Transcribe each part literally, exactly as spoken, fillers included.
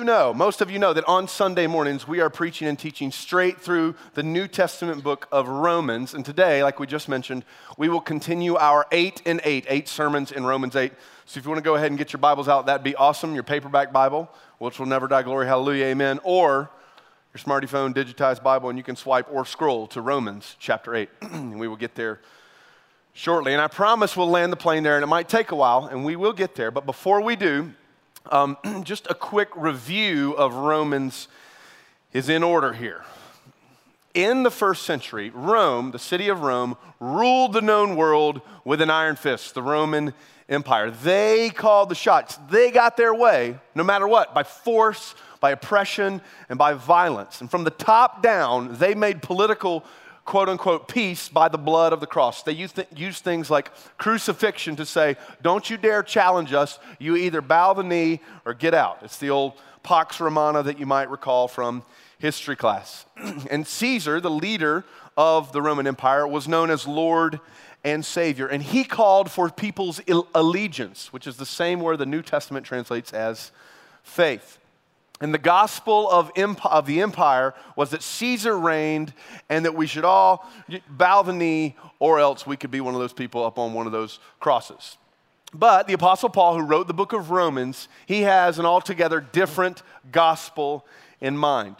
know, most of you know that on Sunday mornings we are preaching and teaching straight through the New Testament book of Romans. And today, like we just mentioned, we will continue our eight and eight, eight sermons in Romans eight. So if you want to go ahead and get your Bibles out, that'd be awesome. Your paperback Bible, which will never die, glory, hallelujah, amen. Or your smarty phone, digitized Bible, and you can swipe or scroll to Romans chapter eight. And we will get there shortly. And I promise we'll land the plane there, and it might take a while, and we will get there. But before we do, um, just a quick review of Romans is in order here. In the first century, Rome, the city of Rome, ruled the known world with an iron fist, the Roman Empire. They called the shots. They got their way, no matter what, by force, by oppression, and by violence. And from the top down, they made political, quote-unquote, peace by the blood of the cross. They used, th- used things like crucifixion to say, don't you dare challenge us. You either bow the knee or get out. It's the old Pax Romana that you might recall from history class. And Caesar, the leader of the Roman Empire, was known as Lord and Savior. And he called for people's allegiance, which is the same word the New Testament translates as faith. And the gospel of, imp- of the empire was that Caesar reigned and that we should all bow the knee, or else we could be one of those people up on one of those crosses. But the Apostle Paul, who wrote the book of Romans, he has an altogether different gospel in mind.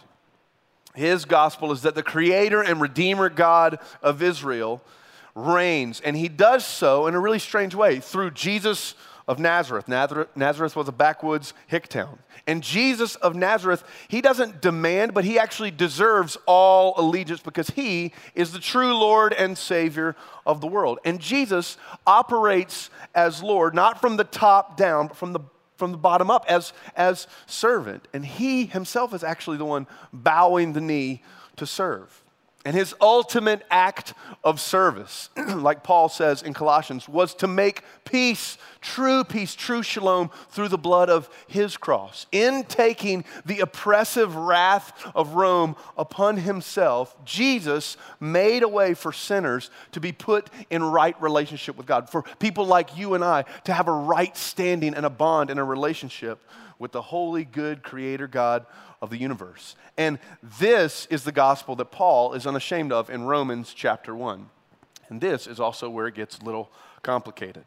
His gospel is that the creator and redeemer God of Israel reigns, and he does so in a really strange way through Jesus of Nazareth. Nazareth, Nazareth was a backwoods hick town. And Jesus of Nazareth, he doesn't demand, but he actually deserves all allegiance because he is the true Lord and Savior of the world. And Jesus operates as Lord, not from the top down, but from the from the bottom up as, as servant. And he himself is actually the one bowing the knee to serve. And his ultimate act of service, like Paul says in Colossians, was to make peace, true peace, true shalom through the blood of his cross. In taking the oppressive wrath of Rome upon himself, Jesus made a way for sinners to be put in right relationship with God, for people like you and I to have a right standing and a bond and a relationship with the holy, good creator God of the universe. And this is the gospel that Paul is unashamed of in Romans chapter one. And this is also where it gets a little complicated.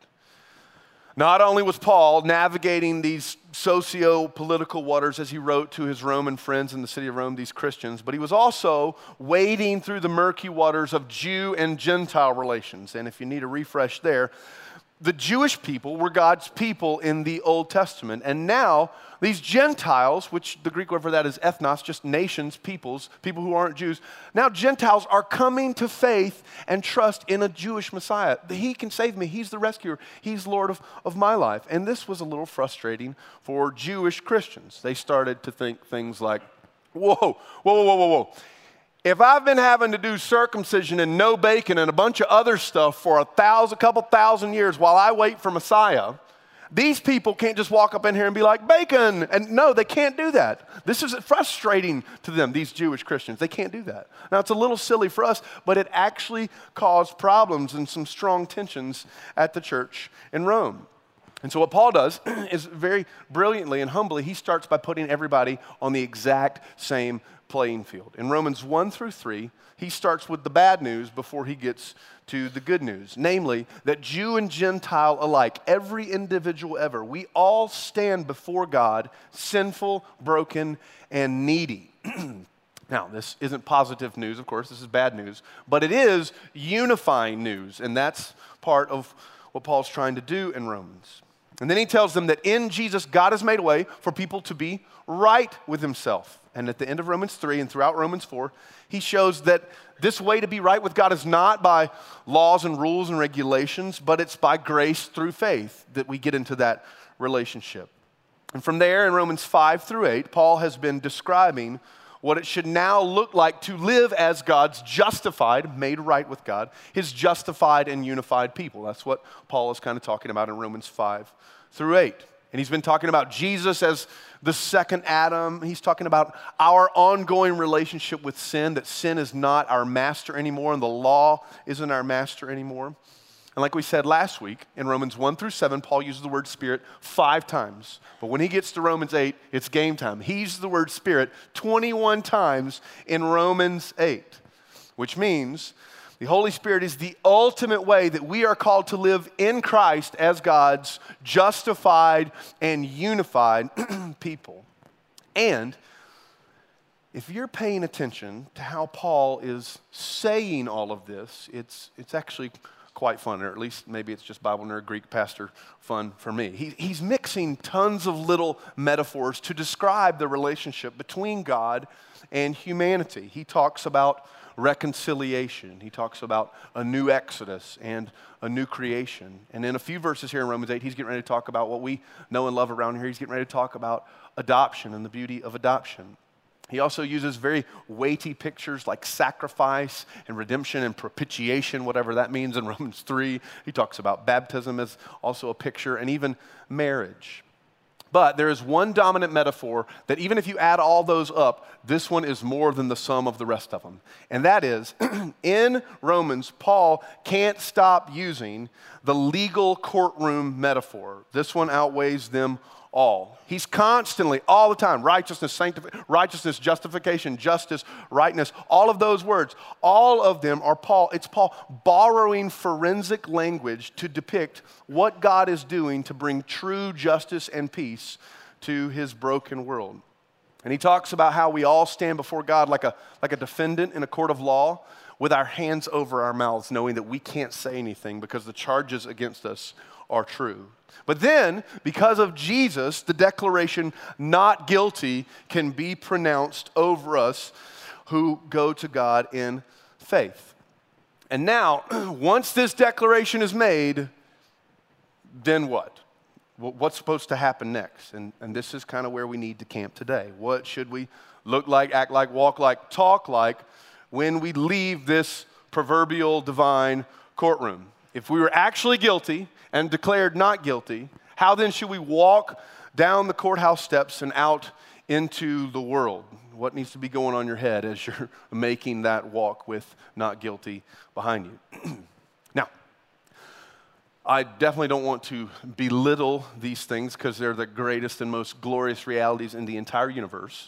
Not only was Paul navigating these socio-political waters as he wrote to his Roman friends in the city of Rome, these Christians, but he was also wading through the murky waters of Jew and Gentile relations. And if you need a refresh there, the Jewish people were God's people in the Old Testament. And now these Gentiles, which the Greek word for that is ethnos, just nations, peoples, people who aren't Jews. Now Gentiles are coming to faith and trust in a Jewish Messiah. He can save me. He's the rescuer. He's Lord of, of my life. And this was a little frustrating for Jewish Christians. They started to think things like, whoa, whoa, whoa, whoa, whoa, whoa. If I've been having to do circumcision and no bacon and a bunch of other stuff for a thousand, couple thousand years while I wait for Messiah, these people can't just walk up in here and be like, bacon. And no, they can't do that. This is frustrating to them, these Jewish Christians. They can't do that. Now, it's a little silly for us, but it actually caused problems and some strong tensions at the church in Rome. And so what Paul does is very brilliantly and humbly, he starts by putting everybody on the exact same playing field. In Romans one through three, he starts with the bad news before he gets to the good news, namely that Jew and Gentile alike, every individual ever, we all stand before God sinful, broken, and needy. Now, this isn't positive news, of course, this is bad news, but it is unifying news, and that's part of what Paul's trying to do in Romans. And then he tells them that in Jesus, God has made a way for people to be right with himself. And at the end of Romans three and throughout Romans four, he shows that this way to be right with God is not by laws and rules and regulations, but it's by grace through faith that we get into that relationship. And from there in Romans five through eight, Paul has been describing what it should now look like to live as God's justified, made right with God, his justified and unified people. That's what Paul is kind of talking about in Romans five through eight. And he's been talking about Jesus as the second Adam. He's talking about our ongoing relationship with sin, that sin is not our master anymore and the law isn't our master anymore. And like we said last week, in Romans one through seven, Paul uses the word Spirit five times. But when he gets to Romans eight, it's game time. He uses the word Spirit twenty-one times in Romans eight, which means the Holy Spirit is the ultimate way that we are called to live in Christ as God's justified and unified people. And if you're paying attention to how Paul is saying all of this, it's, it's actually quite fun, or at least maybe it's just Bible nerd, Greek pastor fun for me. He, he's mixing tons of little metaphors to describe the relationship between God and humanity. He talks about reconciliation. He talks about a new exodus and a new creation. And in a few verses here in Romans eight, he's getting ready to talk about what we know and love around here. He's getting ready to talk about adoption and the beauty of adoption. He also uses very weighty pictures like sacrifice and redemption and propitiation, whatever that means in Romans three. He talks about baptism as also a picture, and even marriage. But there is one dominant metaphor that even if you add all those up, this one is more than the sum of the rest of them. And that is, in Romans, Paul can't stop using the legal courtroom metaphor. This one outweighs them all. He's constantly, all the time, righteousness, sanctification, righteousness, justification, justice, rightness, all of those words, all of them are Paul, it's Paul borrowing forensic language to depict what God is doing to bring true justice and peace to his broken world. And he talks about how we all stand before God like a, like a defendant in a court of law with our hands over our mouths, knowing that we can't say anything because the charges against us are true. But then, because of Jesus, the declaration not guilty can be pronounced over us who go to God in faith. And now, once this declaration is made, then what? What's supposed to happen next? And, and this is kind of where we need to camp today. What should we look like, act like, walk like, talk like when we leave this proverbial divine courtroom? If we were actually guilty and declared not guilty, how then should we walk down the courthouse steps and out into the world? What needs to be going on in your head as you're making that walk with not guilty behind you? Now, I definitely don't want to belittle these things because they're the greatest and most glorious realities in the entire universe.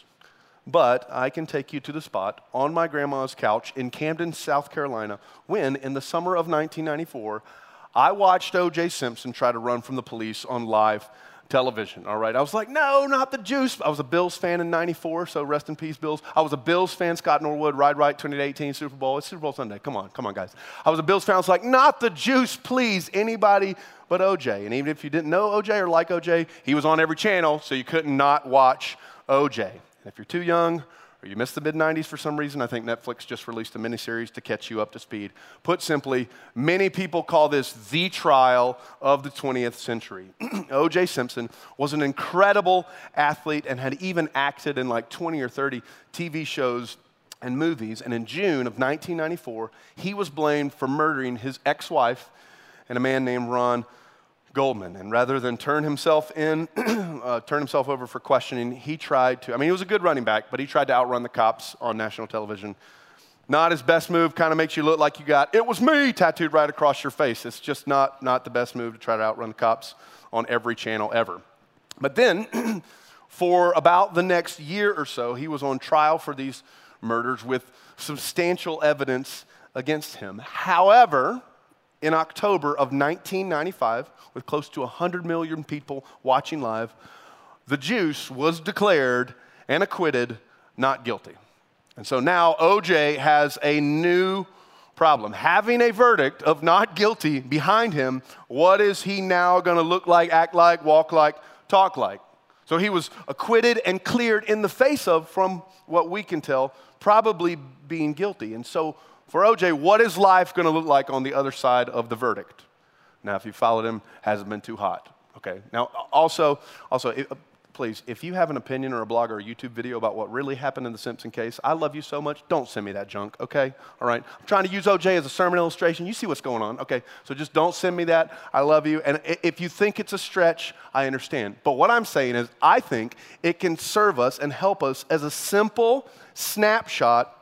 But I can take you to the spot on my grandma's couch in Camden, South Carolina, when, in the summer of nineteen ninety-four, I watched O J Simpson try to run from the police on live television, all right? I was like, no, not the juice. I was a Bills fan in ninety-four, so rest in peace, Bills. I was a Bills fan, Scott Norwood, Ride Right, twenty eighteen Super Bowl. It's Super Bowl Sunday. Come on, come on, guys. I was a Bills fan. I was like, not the juice, please, anybody but O J. And even if you didn't know O J or like O J, he was on every channel, so you couldn't not watch O J. And if you're too young or you missed the mid nineties for some reason, I think Netflix just released a miniseries to catch you up to speed. Put simply, many people call this the trial of the twentieth century. O J Simpson was an incredible athlete and had even acted in like twenty or thirty T V shows and movies. And in June of nineteen ninety-four, he was blamed for murdering his ex-wife and a man named Ron Goldman. And rather than turn himself in, uh, turn himself over for questioning, he tried to, I mean, he was a good running back, but he tried to outrun the cops on national television. Not his best move, kind of makes you look like you got, "It was me," tattooed right across your face. It's just not, not the best move to try to outrun the cops on every channel ever. But then, for about the next year or so, he was on trial for these murders with substantial evidence against him. However, in October of nineteen ninety-five, with close to one hundred million people watching live, the juice was declared and acquitted not guilty. And so now O J has a new problem. Having a verdict of not guilty behind him, what is he now going to look like, act like, walk like, talk like? So he was acquitted and cleared in the face of, from what we can tell, probably being guilty. And so for O J, what is life going to look like on the other side of the verdict? Now, if you followed him, hasn't been too hot. Okay. Now, also, also, if, please, if you have an opinion or a blog or a YouTube video about what really happened in the Simpson case, I love you so much. Don't send me that junk. Okay. All right. I'm trying to use O J as a sermon illustration. You see what's going on. Okay. So just don't send me that. I love you. And if you think it's a stretch, I understand. But what I'm saying is, I think it can serve us and help us as a simple snapshot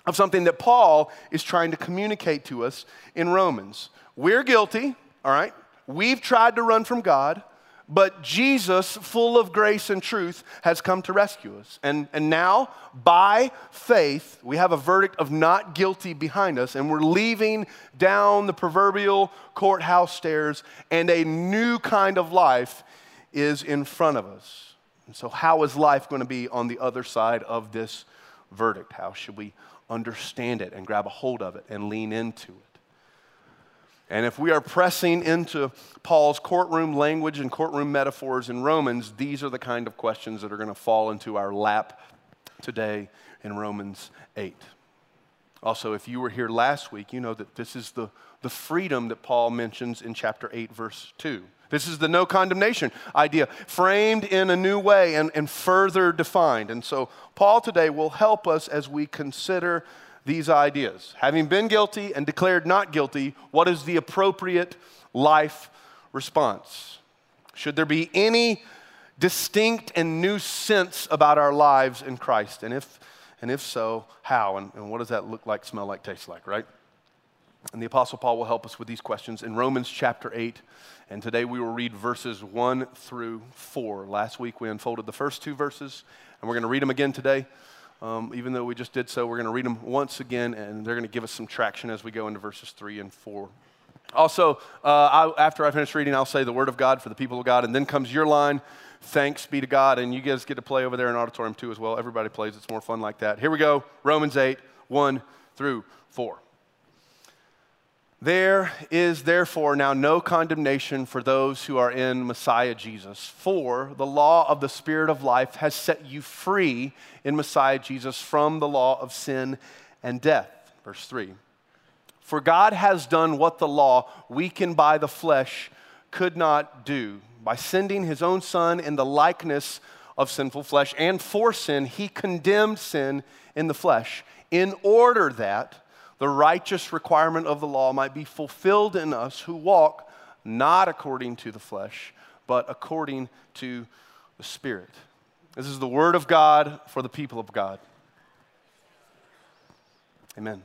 of something that Paul is trying to communicate to us in Romans. We're guilty, all right? We've tried to run from God, but Jesus, full of grace and truth, has come to rescue us. And, and now, by faith, we have a verdict of not guilty behind us, and we're leaving down the proverbial courthouse stairs, and a new kind of life is in front of us. And so how is life going to be on the other side of this verdict? How should we understand it and grab a hold of it and lean into it? And if we are pressing into Paul's courtroom language and courtroom metaphors in Romans, these are the kind of questions that are going to fall into our lap today in Romans eight. Also, if you were here last week, you know that this is the, the freedom that Paul mentions in chapter eight, verse two. This is the no condemnation idea, framed in a new way and, and further defined. And so Paul today will help us as we consider these ideas. Having been guilty and declared not guilty, what is the appropriate life response? Should there be any distinct and new sense about our lives in Christ? And if, and if so, how? And, and what does that look like, smell like, taste like, right? And the Apostle Paul will help us with these questions in Romans chapter eight. And today we will read verses one through four. Last week we unfolded the first two verses, and we're going to read them again today. Um, even though we just did so, we're going to read them once again, and they're going to give us some traction as we go into verses three and four. Also, uh, I, after I finish reading, I'll say the word of God for the people of God, and then comes your line, thanks be to God, and you guys get to play over there in auditorium too as well. Everybody plays. It's more fun like that. Here we go, Romans eight, one through four. There is therefore now no condemnation for those who are in Messiah Jesus, for the law of the Spirit of life has set you free in Messiah Jesus from the law of sin and death. Verse three, for God has done what the law, weakened by the flesh, could not do. By sending his own Son in the likeness of sinful flesh, and for sin, he condemned sin in the flesh, in order that the righteous requirement of the law might be fulfilled in us who walk not according to the flesh, but according to the Spirit. This is the word of God for the people of God. Amen.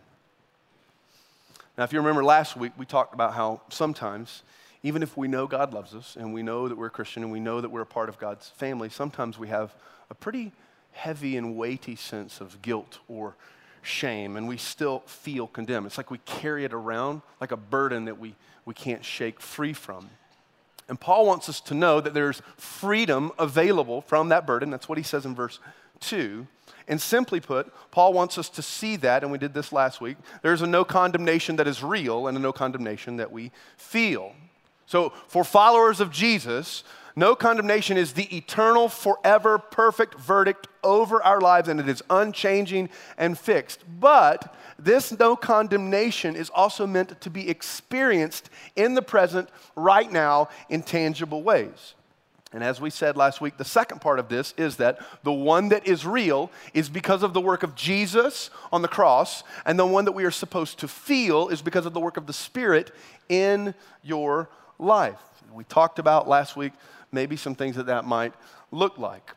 Now, if you remember last week, we talked about how sometimes, even if we know God loves us and we know that we're a Christian and we know that we're a part of God's family, sometimes we have a pretty heavy and weighty sense of guilt or shame, and we still feel condemned. It's like we carry it around like a burden that we, we can't shake free from. And Paul wants us to know that there's freedom available from that burden. That's what he says in verse two. And simply put, Paul wants us to see that, and we did this last week, there's a no condemnation that is real and a no condemnation that we feel. So for followers of Jesus, no condemnation is the eternal, forever, perfect verdict over our lives, and it is unchanging and fixed. But this no condemnation is also meant to be experienced in the present, right now, in tangible ways. And as we said last week, the second part of this is that the one that is real is because of the work of Jesus on the cross, and the one that we are supposed to feel is because of the work of the Spirit in your life. We talked about last week maybe some things that that might look like.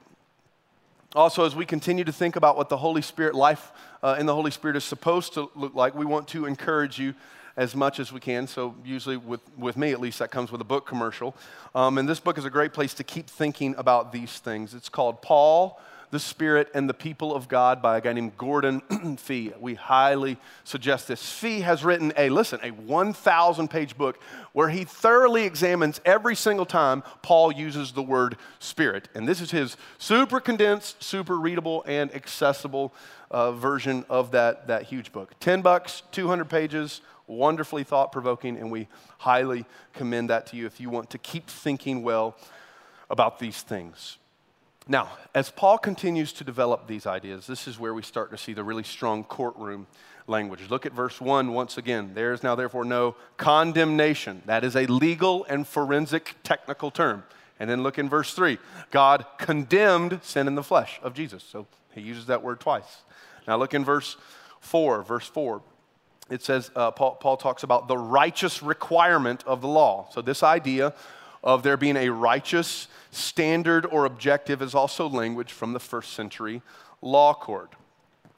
Also, as we continue to think about what the Holy Spirit, life uh, in the Holy Spirit is supposed to look like, we want to encourage you as much as we can. So usually with, with me, at least, that comes with a book commercial. Um, and this book is a great place to keep thinking about these things. It's called Paul, the Spirit, and the People of God by a guy named Gordon Fee. We highly suggest this. Fee has written a, listen, a one thousand page book where he thoroughly examines every single time Paul uses the word Spirit. And this is his super condensed, super readable, and accessible uh, version of that, that huge book. ten bucks, two hundred pages, wonderfully thought-provoking, and we highly commend that to you if you want to keep thinking well about these things. Now, as Paul continues to develop these ideas, this is where we start to see the really strong courtroom language. Look at verse one once again. There is now therefore no condemnation. That is a legal and forensic technical term. And then look in verse three. God condemned sin in the flesh of Jesus. So he uses that word twice. Now look in verse four. Verse four. It says, uh, Paul, Paul talks about the righteous requirement of the law. So this idea of there being a righteous standard or objective is also language from the first century law court.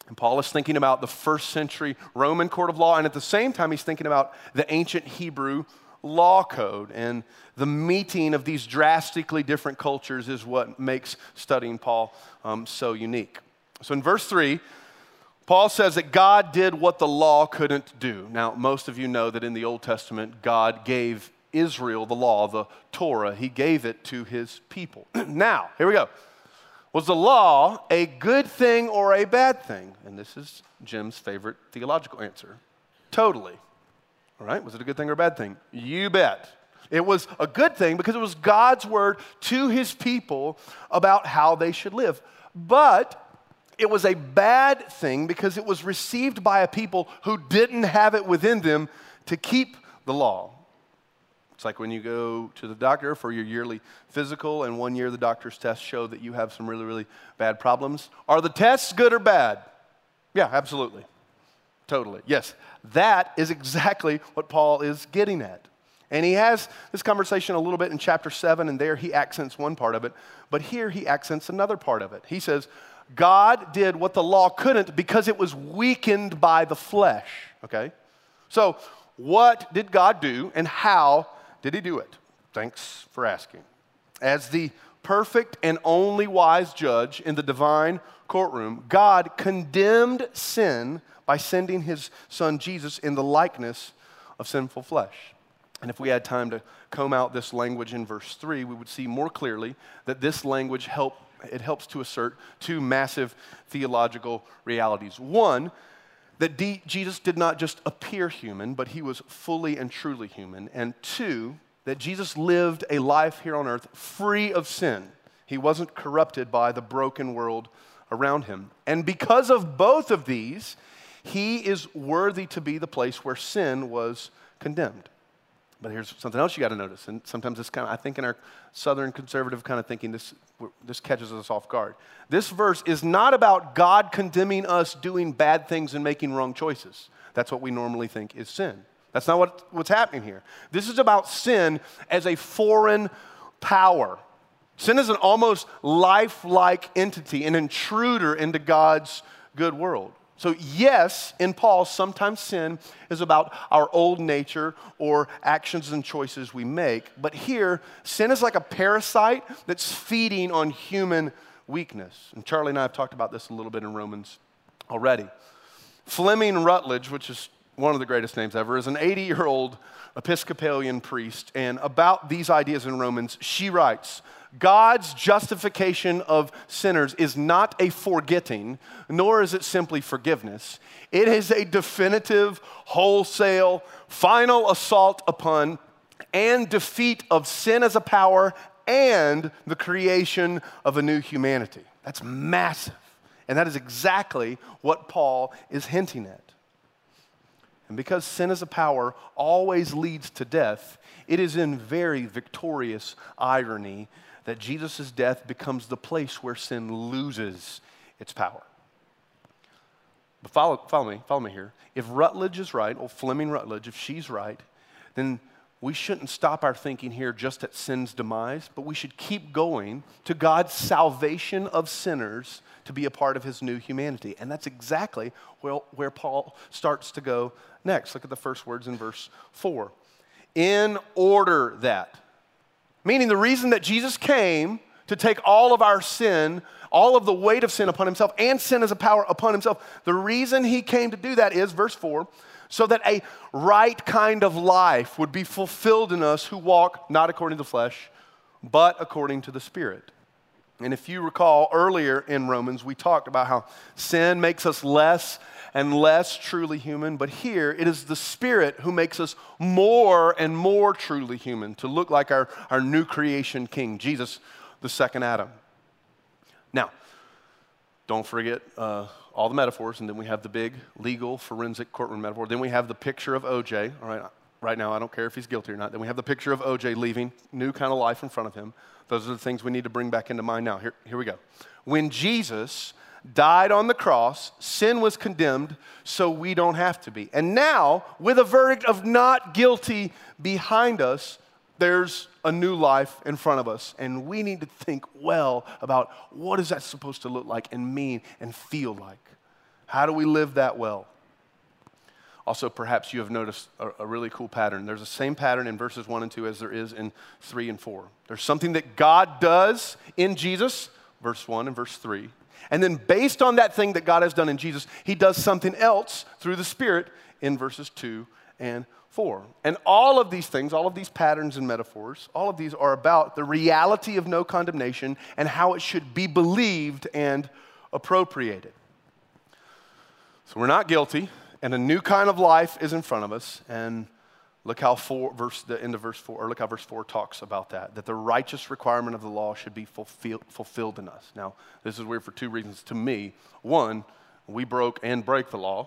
And Paul is thinking about the first century Roman court of law, and at the same time, he's thinking about the ancient Hebrew law code. And the meeting of these drastically different cultures is what makes studying Paul um, so unique. So in verse three, Paul says that God did what the law couldn't do. Now, most of you know that in the Old Testament, God gave Israel the law, the Torah. He gave it to his people. Now, here we go. Was the law a good thing or a bad thing? And this is Jim's favorite theological answer. Totally. All right, was it a good thing or a bad thing? You bet. It was a good thing because it was God's word to his people about how they should live. But it was a bad thing because it was received by a people who didn't have it within them to keep the law. It's like when you go to the doctor for your yearly physical, and one year the doctor's tests show that you have some really, really bad problems. Are the tests good or bad? Yeah, absolutely. Totally. Yes, that is exactly what Paul is getting at. And he has this conversation a little bit in chapter seven, and there he accents one part of it, but here he accents another part of it. He says, God did what the law couldn't because it was weakened by the flesh, okay? So what did God do, and how did he do it? Thanks for asking. As the perfect and only wise judge in the divine courtroom, God condemned sin by sending his son Jesus in the likeness of sinful flesh. And if we had time to comb out this language in verse three, we would see more clearly that this language help, it helps to assert two massive theological realities. One, that D- Jesus did not just appear human, but he was fully and truly human. And two, that Jesus lived a life here on earth free of sin. He wasn't corrupted by the broken world around him. And because of both of these, he is worthy to be the place where sin was condemned. But here's something else you got to notice, and sometimes this kind of, I think in our Southern conservative kind of thinking, this, this catches us off guard. This verse is not about God condemning us doing bad things and making wrong choices. That's what we normally think is sin. That's not what, what's happening here. This is about sin as a foreign power. Sin is an almost lifelike entity, an intruder into God's good world. So yes, in Paul, sometimes sin is about our old nature or actions and choices we make. But here, sin is like a parasite that's feeding on human weakness. And Charlie and I have talked about this a little bit in Romans already. Fleming Rutledge, which is one of the greatest names ever, is an eighty-year-old Episcopalian priest. And about these ideas in Romans, she writes, God's justification of sinners is not a forgetting, nor is it simply forgiveness. It is a definitive, wholesale, final assault upon and defeat of sin as a power and the creation of a new humanity. That's massive. And that is exactly what Paul is hinting at. And because sin as a power always leads to death, it is in very victorious irony that Jesus' death becomes the place where sin loses its power. But follow, follow me, follow me here. If Rutledge is right, or Fleming Rutledge, if she's right, then we shouldn't stop our thinking here just at sin's demise, but we should keep going to God's salvation of sinners to be a part of his new humanity. And that's exactly where, where Paul starts to go next. Look at the first words in verse four. In order that. Meaning the reason that Jesus came to take all of our sin, all of the weight of sin upon himself, and sin as a power upon himself, the reason he came to do that is, verse four, so that a right kind of life would be fulfilled in us who walk not according to the flesh, but according to the Spirit. And if you recall earlier in Romans, we talked about how sin makes us less and less truly human, but here it is the Spirit who makes us more and more truly human, to look like our, our new creation King, Jesus, the second Adam. Now, don't forget uh, all the metaphors, and then we have the big legal forensic courtroom metaphor. Then we have the picture of O J. All right, right now I don't care if he's guilty or not. Then we have the picture of O J leaving, new kind of life in front of him. Those are the things we need to bring back into mind now. Here, here we go. When Jesus died on the cross, sin was condemned, so we don't have to be. And now, with a verdict of not guilty behind us, there's a new life in front of us. And we need to think well about what is that supposed to look like and mean and feel like. How do we live that well? Also, perhaps you have noticed a, a really cool pattern. There's the same pattern in verses one and two as there is in three and four. There's something that God does in Jesus, verse one and verse three. And then based on that thing that God has done in Jesus, he does something else through the Spirit in verses two and four. And all of these things, all of these patterns and metaphors, all of these are about the reality of no condemnation and how it should be believed and appropriated. So we're not guilty, and a new kind of life is in front of us. And look how four, verse, the end of verse four, or look how verse four talks about that, that the righteous requirement of the law should be fulfill, fulfilled in us. Now, this is weird for two reasons to me. One, we broke and break the law.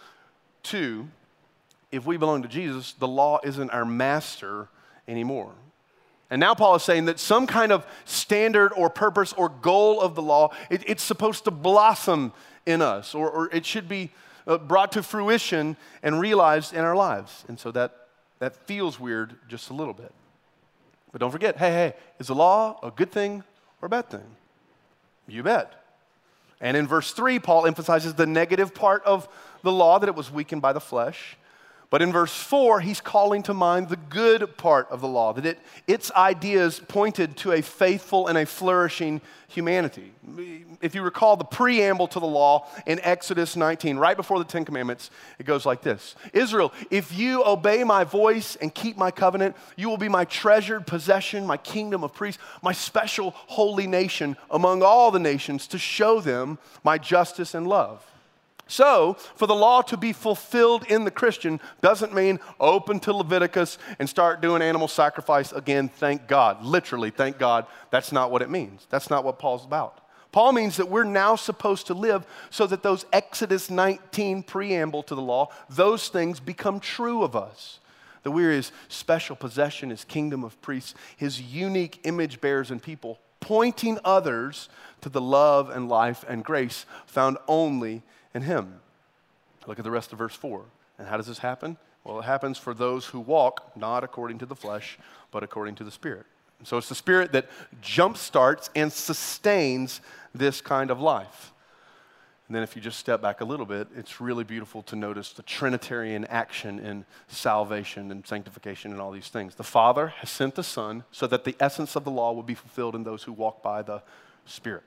Two, if we belong to Jesus, the law isn't our master anymore. And now Paul is saying that some kind of standard or purpose or goal of the law, it, it's supposed to blossom in us, or, or it should be uh, brought to fruition and realized in our lives. And so that, that feels weird just a little bit. But don't forget, hey, hey, is the law a good thing or a bad thing? You bet. And in verse three, Paul emphasizes the negative part of the law, that it was weakened by the flesh. But in verse four, he's calling to mind the good part of the law, that it, its ideas pointed to a faithful and a flourishing humanity. If you recall the preamble to the law in Exodus nineteen, right before the Ten Commandments, it goes like this. Israel, if you obey my voice and keep my covenant, you will be my treasured possession, my kingdom of priests, my special holy nation among all the nations, to show them my justice and love. So, for the law to be fulfilled in the Christian doesn't mean open to Leviticus and start doing animal sacrifice again, thank God. Literally, thank God. That's not what it means. That's not what Paul's about. Paul means that we're now supposed to live so that those Exodus nineteen preamble to the law, those things become true of us. That we're his special possession, his kingdom of priests, his unique image bearers and people, pointing others to the love and life and grace found only in him. Look at the rest of verse four. And how does this happen? Well, it happens for those who walk not according to the flesh, but according to the Spirit. And so it's the Spirit that jumpstarts and sustains this kind of life. And then if you just step back a little bit, it's really beautiful to notice the Trinitarian action in salvation and sanctification and all these things. The Father has sent the Son so that the essence of the law will be fulfilled in those who walk by the Spirit.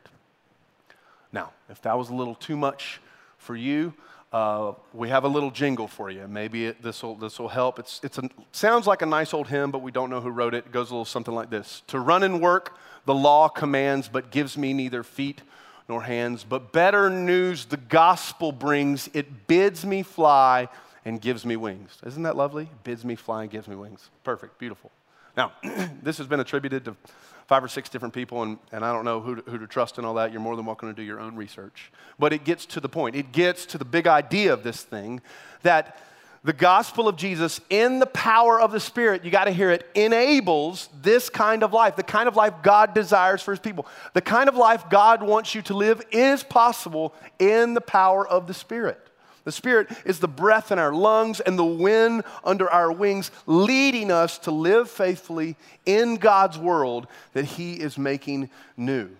Now, if that was a little too much for you, uh, we have a little jingle for you. Maybe this will this will help. It's it's a, sounds like a nice old hymn, but we don't know who wrote it. It goes a little something like this: To run and work, the law commands, but gives me neither feet nor hands. But better news the gospel brings. It bids me fly and gives me wings. Isn't that lovely? It bids me fly and gives me wings. Perfect, beautiful. Now, this has been attributed to five or six different people, and, and I don't know who to, who to trust and all that. You're more than welcome to do your own research. But it gets to the point. It gets to the big idea of this thing, that the gospel of Jesus in the power of the Spirit, you got to hear it, enables this kind of life, the kind of life God desires for his people. The kind of life God wants you to live is possible in the power of the Spirit. The Spirit is the breath in our lungs and the wind under our wings, leading us to live faithfully in God's world that he is making new.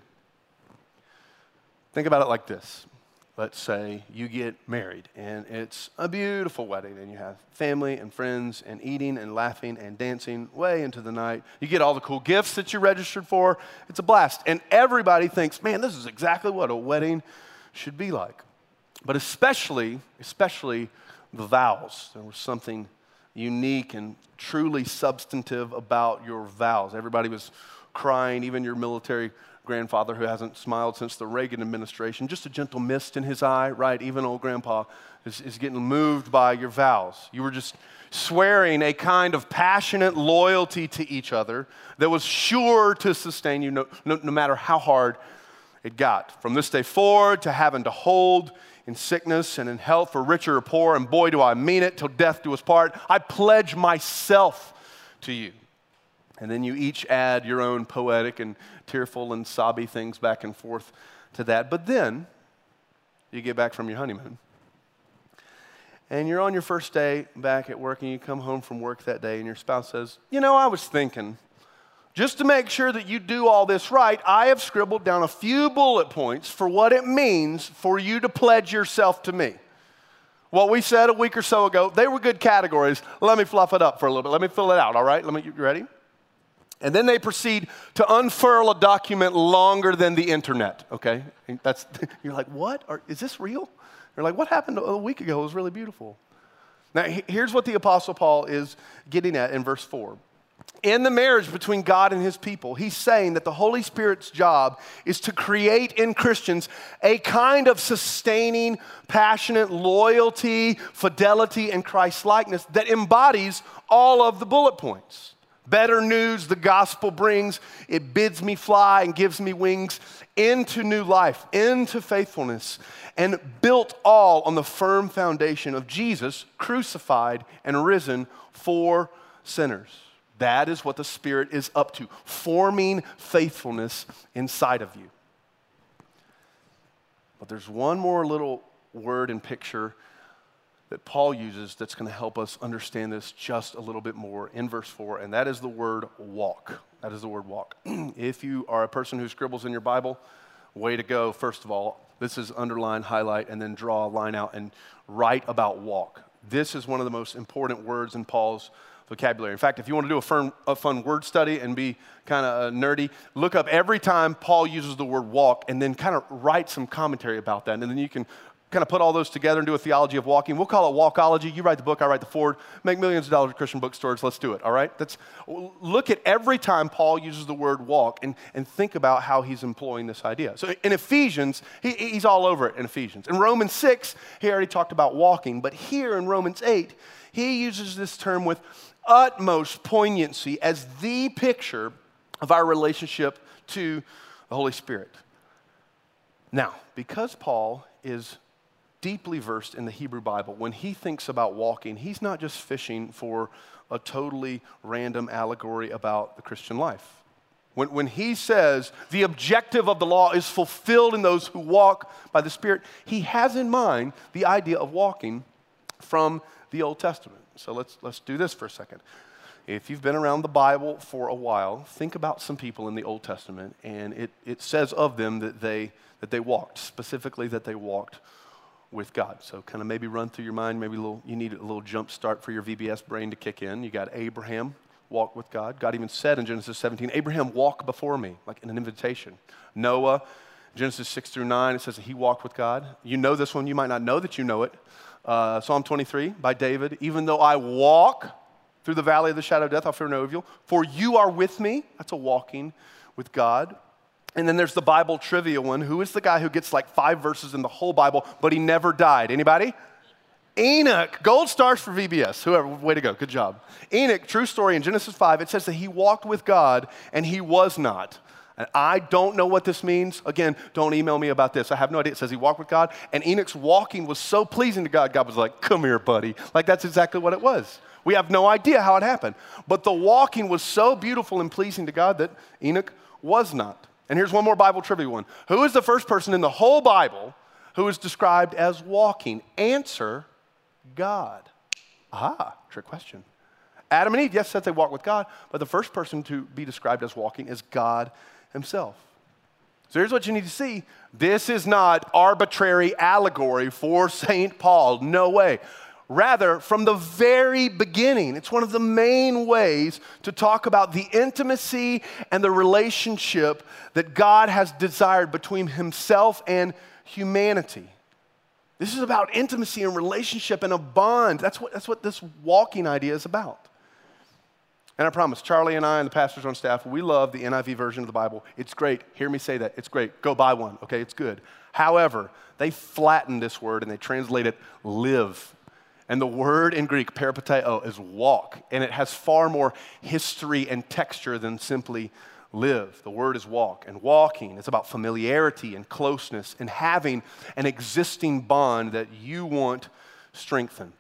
Think about it like this. Let's say you get married, and it's a beautiful wedding, and you have family and friends and eating and laughing and dancing way into the night. You get all the cool gifts that you registered for. It's a blast. And everybody thinks, man, this is exactly what a wedding should be like. But especially, especially the vows. There was something unique and truly substantive about your vows. Everybody was crying, even your military grandfather who hasn't smiled since the Reagan administration. Just a gentle mist in his eye, right? Even old grandpa is, is getting moved by your vows. You were just swearing a kind of passionate loyalty to each other that was sure to sustain you no, no, no matter how hard it got. From this day forward to having to hold in sickness and in health, for richer or poor, and boy, do I mean it, till death do us part, I pledge myself to you. And then you each add your own poetic and tearful and sobby things back and forth to that. But then you get back from your honeymoon, and you're on your first day back at work, and you come home from work that day, and your spouse says, you know, I was thinking, just to make sure that you do all this right, I have scribbled down a few bullet points for what it means for you to pledge yourself to me. What we said a week or so ago, they were good categories. Let me fluff it up for a little bit. Let me fill it out, all right? Let me, you ready? And then they proceed to unfurl a document longer than the internet, okay? That's, you're like, what? Are, is this real? You're like, what happened a week ago? It was really beautiful. Now, here's what the Apostle Paul is getting at in verse four. In the marriage between God and his people, he's saying that the Holy Spirit's job is to create in Christians a kind of sustaining, passionate loyalty, fidelity, and Christ-likeness that embodies all of the bullet points. Better news the gospel brings. It bids me fly and gives me wings into new life, into faithfulness, and built all on the firm foundation of Jesus crucified and risen for sinners. That is what the Spirit is up to, forming faithfulness inside of you. But there's one more little word and picture that Paul uses that's going to help us understand this just a little bit more in verse four, and that is the word walk. That is the word walk. If you are a person who scribbles in your Bible, way to go. First of all, this is underline, highlight, and then draw a line out and write about walk. This is one of the most important words in Paul's vocabulary. In fact, if you want to do a fun, a fun word study and be kind of nerdy, look up every time Paul uses the word walk and then kind of write some commentary about that. And then you can kind of put all those together and do a theology of walking. We'll call it walkology. You write the book, I write the forward. Make millions of dollars at Christian bookstores. Let's do it, all right? That's, look at every time Paul uses the word walk and, and think about how he's employing this idea. So in Ephesians, he, he's all over it in Ephesians. In Romans six, he already talked about walking. But here in Romans eight, he uses this term with utmost poignancy as the picture of our relationship to the Holy Spirit. Now, because Paul is deeply versed in the Hebrew Bible, when he thinks about walking, he's not just fishing for a totally random allegory about the Christian life. When, when he says the objective of the law is fulfilled in those who walk by the Spirit, he has in mind the idea of walking from the Old Testament. So let's, let's do this for a second. If you've been around the Bible for a while, think about some people in the Old Testament, and it, it says of them that they, that they walked, specifically that they walked with God. So kind of maybe run through your mind, maybe a little, you need a little jump start for your V B S brain to kick in. You got Abraham, walked with God. God even said in Genesis seventeen, Abraham, walk before me, like in an invitation. Noah, Genesis six through nine, it says that he walked with God. You know this one, you might not know that you know it. Uh, Psalm twenty-three by David, even though I walk through the valley of the shadow of death, I'll fear no evil, for you are with me. That's a walking with God. And then there's the Bible trivia one. Who is the guy who gets like five verses in the whole Bible, but he never died? Anybody? Enoch. Gold stars for V B S. Whoever, way to go. Good job. Enoch, true story, in Genesis five, it says that he walked with God and he was not. And I don't know what this means. Again, don't email me about this. I have no idea. It says he walked with God, and Enoch's walking was so pleasing to God, God was like, come here, buddy. Like, that's exactly what it was. We have no idea how it happened. But the walking was so beautiful and pleasing to God that Enoch was not. And here's one more Bible trivia one. Who is the first person in the whole Bible who is described as walking? Answer, God. Aha, trick question. Adam and Eve, yes, said they walked with God, but the first person to be described as walking is God himself. So here's what you need to see. This is not arbitrary allegory for Saint Paul. No way. Rather, from the very beginning, it's one of the main ways to talk about the intimacy and the relationship that God has desired between himself and humanity. This is about intimacy and relationship and a bond. That's what, that's what this walking idea is about. And I promise, Charlie and I and the pastors on staff, we love the N I V version of the Bible. It's great. Hear me say that. It's great. Go buy one, okay? It's good. However, they flatten this word and they translate it live. And the word in Greek, peripateo, is walk. And it has far more history and texture than simply live. The word is walk. And walking is about familiarity and closeness and having an existing bond that you want strengthened.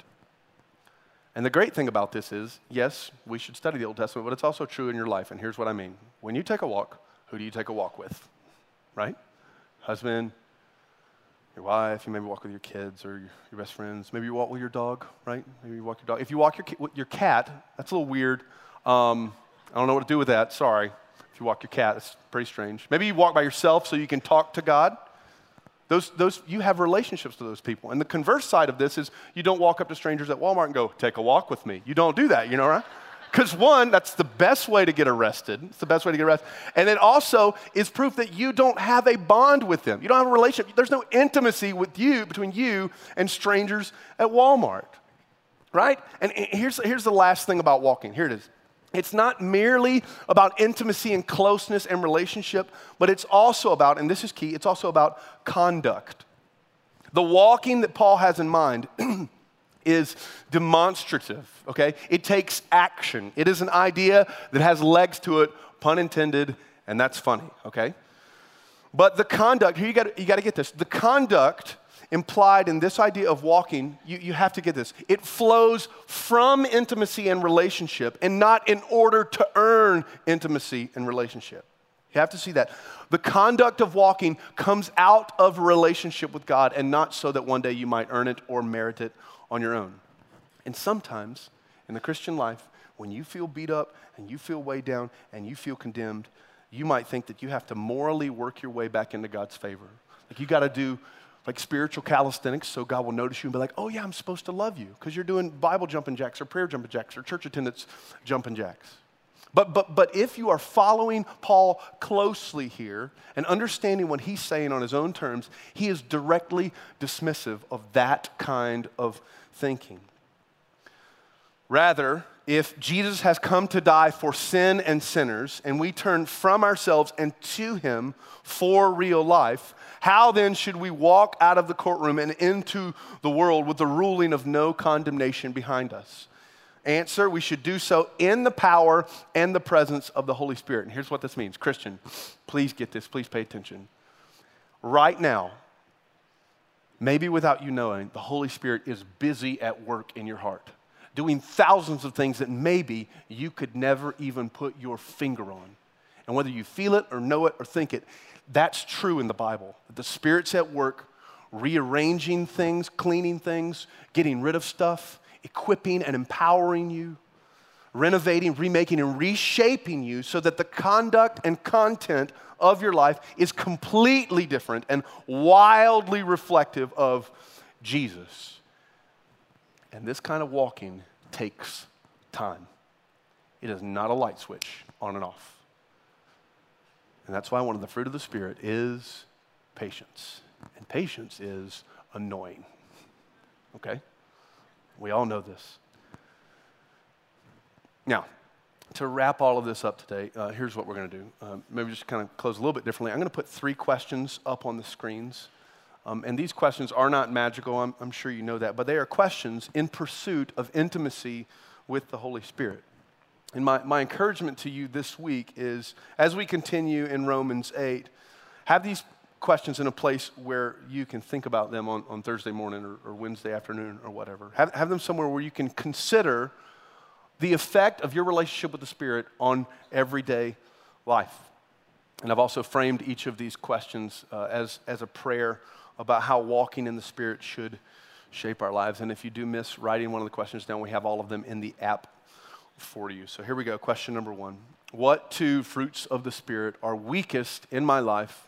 And the great thing about this is, yes, we should study the Old Testament, but it's also true in your life. And here's what I mean. When you take a walk, who do you take a walk with? Right? Husband, your wife, you maybe walk with your kids or your, your best friends. Maybe you walk with your dog, right? Maybe you walk your dog. If you walk your, your cat, that's a little weird. Um, I don't know what to do with that, sorry. If you walk your cat, it's pretty strange. Maybe you walk by yourself so you can talk to God. Those, those, you have relationships with those people. And the converse side of this is you don't walk up to strangers at Walmart and go, take a walk with me. You don't do that, you know, right? Because one, that's the best way to get arrested. It's the best way to get arrested. And it also is proof that you don't have a bond with them. You don't have a relationship. There's no intimacy with you, between you and strangers at Walmart, right? And here's, here's the last thing about walking. Here it is. It's not merely about intimacy and closeness and relationship, but it's also about, and this is key, it's also about conduct. The walking that Paul has in mind is demonstrative, okay? It takes action. It is an idea that has legs to it, pun intended, and that's funny, okay? But the conduct, here you got you got to get this. The conduct implied in this idea of walking, you, you have to get this. It flows from intimacy and relationship and not in order to earn intimacy and relationship. You have to see that. The conduct of walking comes out of a relationship with God and not so that one day you might earn it or merit it on your own. And sometimes in the Christian life, when you feel beat up and you feel weighed down and you feel condemned, you might think that you have to morally work your way back into God's favor. Like you got to do like spiritual calisthenics so God will notice you and be like, oh yeah, I'm supposed to love you because you're doing Bible jumping jacks or prayer jumping jacks or church attendance jumping jacks. But, but, but if you are following Paul closely here and understanding what he's saying on his own terms, he is directly dismissive of that kind of thinking. Rather, if Jesus has come to die for sin and sinners, and we turn from ourselves and to him for real life, how then should we walk out of the courtroom and into the world with the ruling of no condemnation behind us? Answer, we should do so in the power and the presence of the Holy Spirit. And here's what this means. Christian, please get this. Please pay attention. Right now, maybe without you knowing, the Holy Spirit is busy at work in your heart, doing thousands of things that maybe you could never even put your finger on. And whether you feel it or know it or think it, that's true in the Bible. The Spirit's at work, rearranging things, cleaning things, getting rid of stuff, equipping and empowering you, renovating, remaking, and reshaping you so that the conduct and content of your life is completely different and wildly reflective of Jesus. And this kind of walking takes time. It is not a light switch on and off. And that's why one of the fruit of the Spirit is patience. And patience is annoying. Okay? We all know this. Now, to wrap all of this up today, uh, here's what we're going to do. Um, maybe just kind of close a little bit differently. I'm going to put three questions up on the screens. Um, and these questions are not magical, I'm, I'm sure you know that, but they are questions in pursuit of intimacy with the Holy Spirit. And my, my encouragement to you this week is, as we continue in Romans eight, have these questions in a place where you can think about them on, on Thursday morning or, or Wednesday afternoon or whatever. Have, have them somewhere where you can consider the effect of your relationship with the Spirit on everyday life. And I've also framed each of these questions uh, as, as a prayer about how walking in the Spirit should shape our lives. And if you do miss writing one of the questions down, we have all of them in the app for you. So here we go. Question number one. What two fruits of the Spirit are weakest in my life?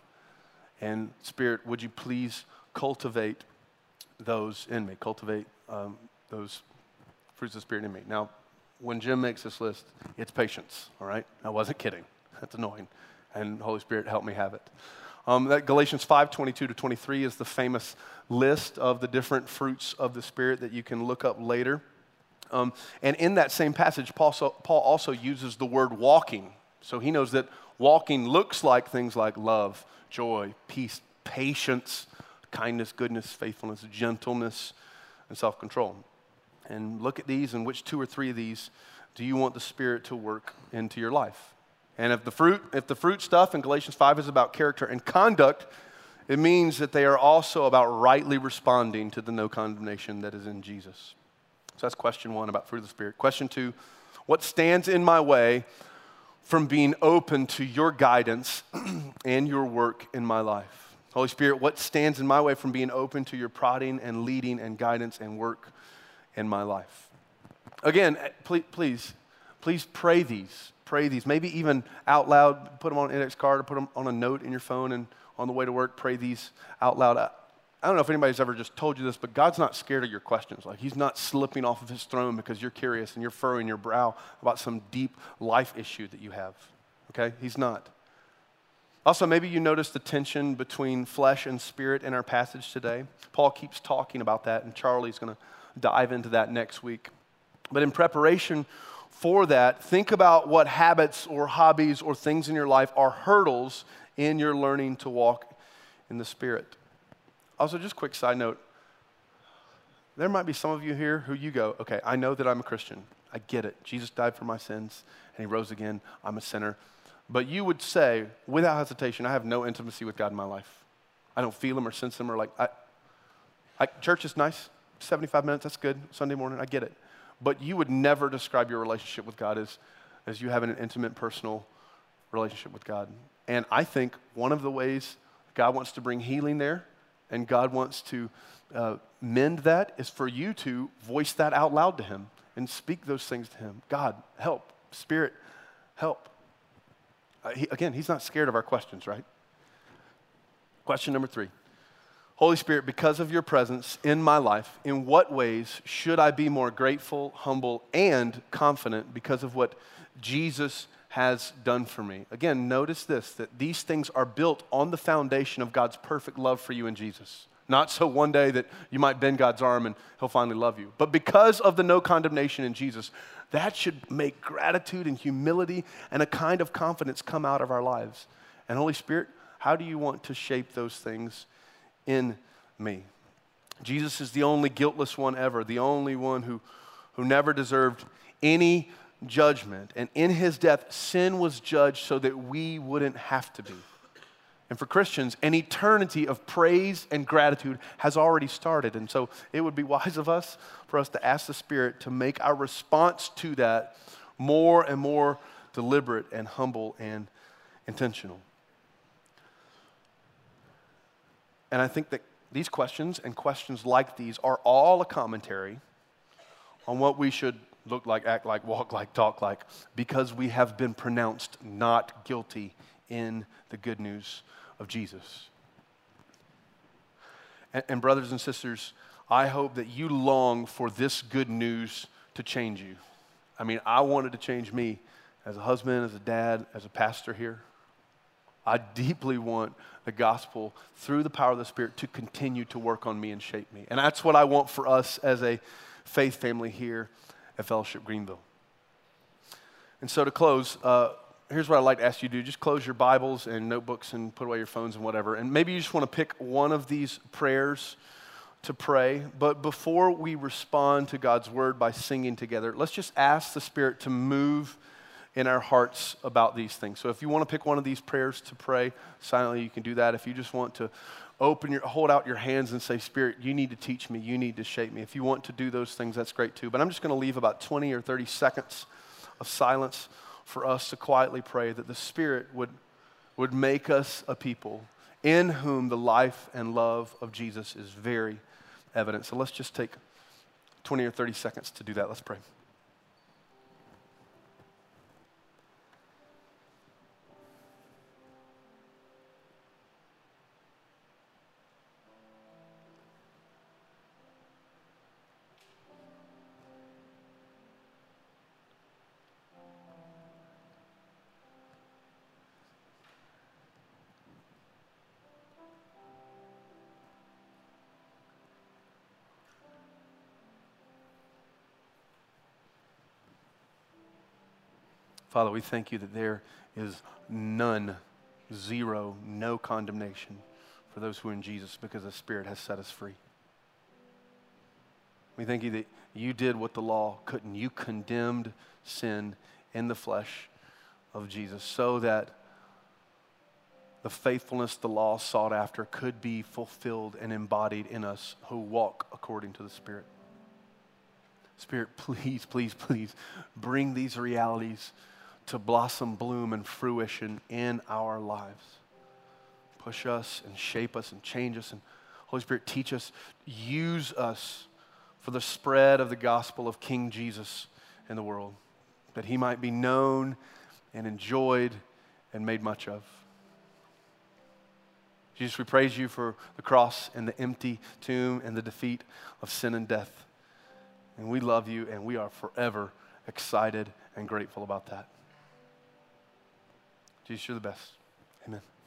And Spirit, would you please cultivate those in me? Cultivate um, those fruits of the Spirit in me. Now, when Jim makes this list, it's patience, all right? I wasn't kidding. That's annoying. And Holy Spirit, help me have it. Um, that Galatians five, twenty-two to twenty-three is the famous list of the different fruits of the Spirit that you can look up later. Um, and in that same passage, Paul, so, Paul also uses the word walking. So he knows that walking looks like things like love, joy, peace, patience, kindness, goodness, faithfulness, gentleness, and self-control. And look at these, and which two or three of these do you want the Spirit to work into your life? And if the fruit, if the fruit stuff in Galatians five is about character and conduct, it means that they are also about rightly responding to the no condemnation that is in Jesus. So that's question one about fruit of the Spirit. Question two, what stands in my way from being open to your guidance and your work in my life? Holy Spirit, what stands in my way from being open to your prodding and leading and guidance and work in my life? Again, please, please please pray these. Pray these. Maybe even out loud, put them on an index card or put them on a note in your phone, and on the way to work, pray these out loud. I, I don't know if anybody's ever just told you this, but God's not scared of your questions. Like, he's not slipping off of his throne because you're curious and you're furrowing your brow about some deep life issue that you have, okay? He's not. Also, maybe you notice the tension between flesh and spirit in our passage today. Paul keeps talking about that, and Charlie's going to dive into that next week. But in preparation for that, think about what habits or hobbies or things in your life are hurdles in your learning to walk in the Spirit. Also, just quick side note, there might be some of you here who you go, okay, I know that I'm a Christian. I get it. Jesus died for my sins, and he rose again. I'm a sinner. But you would say, without hesitation, I have no intimacy with God in my life. I don't feel him or sense him or like, I, I, church is nice, seventy-five minutes, that's good, Sunday morning, I get it. But you would never describe your relationship with God as, as you having an intimate, personal relationship with God. And I think one of the ways God wants to bring healing there, and God wants to uh, mend that, is for you to voice that out loud to him and speak those things to him. God, help. Spirit, help. Uh, he, again, he's not scared of our questions, right? Question number three. Holy Spirit, because of your presence in my life, in what ways should I be more grateful, humble, and confident because of what Jesus has done for me? Again, notice this, that these things are built on the foundation of God's perfect love for you in Jesus. Not so one day that you might bend God's arm and he'll finally love you. But because of the no condemnation in Jesus, that should make gratitude and humility and a kind of confidence come out of our lives. And Holy Spirit, how do you want to shape those things in me? Jesus is the only guiltless one ever, the only one who, who never deserved any judgment. And in his death, sin was judged so that we wouldn't have to be. And for Christians, an eternity of praise and gratitude has already started. And so it would be wise of us for us to ask the Spirit to make our response to that more and more deliberate and humble and intentional. And I think that these questions and questions like these are all a commentary on what we should look like, act like, walk like, talk like, because we have been pronounced not guilty in the good news of Jesus. And, and brothers and sisters, I hope that you long for this good news to change you. I mean, I wanted to change me as a husband, as a dad, as a pastor here. I deeply want the gospel through the power of the Spirit to continue to work on me and shape me. And that's what I want for us as a faith family here at Fellowship Greenville. And so to close, uh, here's what I'd like to ask you to do. Just close your Bibles and notebooks and put away your phones and whatever. And maybe you just want to pick one of these prayers to pray. But before we respond to God's word by singing together, let's just ask the Spirit to move in our hearts about these things. So if you want to pick one of these prayers to pray silently, you can do that. If you just want to open your, hold out your hands and say, Spirit, you need to teach me, you need to shape me. If you want to do those things, that's great too. But I'm just going to leave about twenty or thirty seconds of silence for us to quietly pray that the Spirit would, would make us a people in whom the life and love of Jesus is very evident. So let's just take twenty or thirty seconds to do that. Let's pray. Father, we thank you that there is none, zero, no condemnation for those who are in Jesus because the Spirit has set us free. We thank you that you did what the law couldn't. You condemned sin in the flesh of Jesus so that the faithfulness the law sought after could be fulfilled and embodied in us who walk according to the Spirit. Spirit, please, please, please bring these realities to blossom, bloom, and fruition in our lives. Push us and shape us and change us. And Holy Spirit, teach us, use us for the spread of the gospel of King Jesus in the world. that he might be known and enjoyed and made much of. Jesus, we praise you for the cross and the empty tomb and the defeat of sin and death. And we love you, and we are forever excited and grateful about that. Jesus, you're the best. Amen.